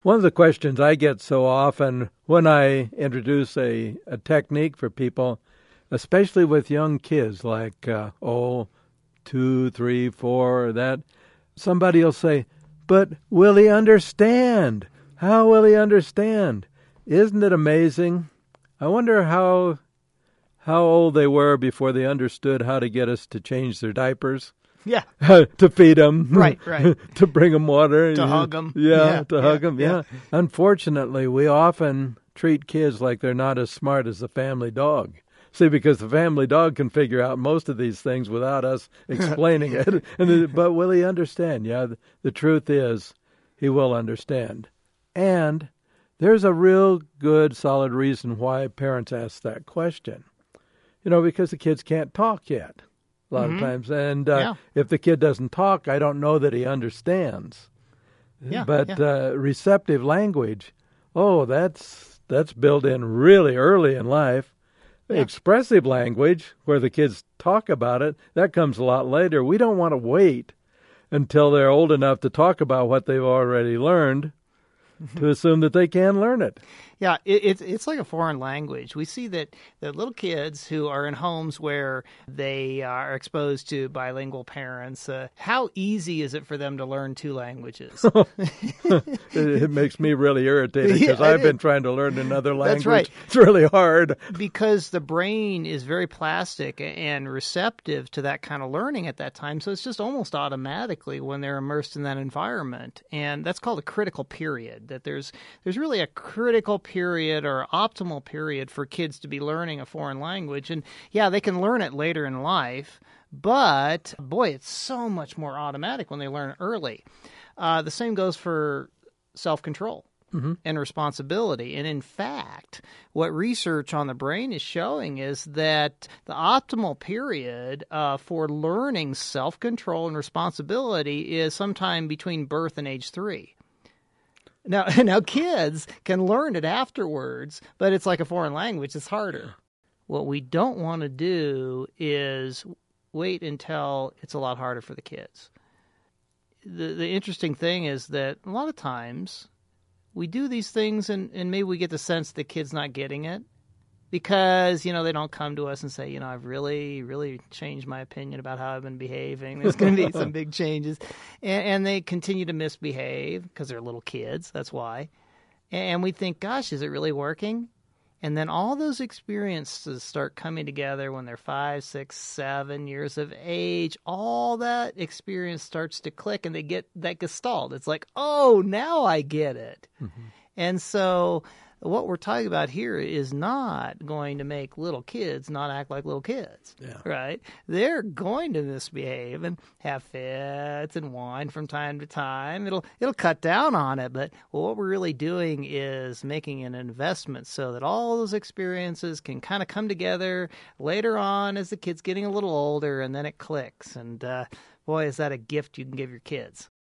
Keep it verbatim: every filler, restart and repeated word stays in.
One of the questions I get so often when I introduce a, a technique for people, especially with young kids like, uh, oh, two, three, four, or that, somebody will say, but will he understand? How will he understand? Isn't it amazing? I wonder how how old they were before they understood how to get us to change their diapers. Yeah. To feed them. Right, right. To bring them water. To hug them. Yeah, Yeah, to yeah, hug them, yeah. yeah. Unfortunately, we often treat kids like they're not as smart as the family dog. See, because the family dog can figure out most of these things without us explaining it. And then, but will he understand? Yeah, the, the truth is he will understand. And there's a real good, solid reason why parents ask that question. You know, because the kids can't talk yet. A lot mm-hmm. of times. And uh, yeah. if the kid doesn't talk, I don't know that he understands. Yeah, but yeah. Uh, receptive language, oh, that's that's built in really early in life. Yeah. Expressive language, where the kids talk about it, that comes a lot later. We don't want to wait until they're old enough to talk about what they've already learned to assume that they can learn it. Yeah, it, it's it's like a foreign language. We see that the little kids who are in homes where they are exposed to bilingual parents, uh, how easy is it for them to learn two languages? it, it makes me really irritated because yeah, I've is. been trying to learn another language. That's right. It's really hard. Because the brain is very plastic and receptive to that kind of learning at that time, so it's just almost automatically when they're immersed in that environment. And that's called a critical period, that there's there's really a critical period period or optimal period for kids to be learning a foreign language. And yeah, they can learn it later in life, but boy, it's so much more automatic when they learn it early. Uh, the same goes for self-control mm-hmm. and responsibility. And in fact, what research on the brain is showing is that the optimal period uh, for learning self-control and responsibility is sometime between birth and age three. Now, now kids can learn it afterwards, but it's like a foreign language. It's harder. What we don't want to do is wait until it's a lot harder for the kids. The the interesting thing is that a lot of times we do these things and, and maybe we get the sense the kid's not getting it because, you know, they don't come to us and say, you know, I've really, really changed my opinion about how I've been behaving. There's going to be some big changes. And, and they continue to misbehave because they're little kids. That's why. And we think, gosh, is it really working? And then all those experiences start coming together when they're five, six, seven years of age. All that experience starts to click and they get that gestalt. It's like, oh, now I get it. Mm-hmm. And so what we're talking about here is not going to make little kids not act like little kids, yeah. right? They're going to misbehave and have fits and whine from time to time. It'll it'll cut down on it, but what we're really doing is making an investment so that all those experiences can kind of come together later on as the kid's getting a little older, and then it clicks. And uh, boy, is that a gift you can give your kids.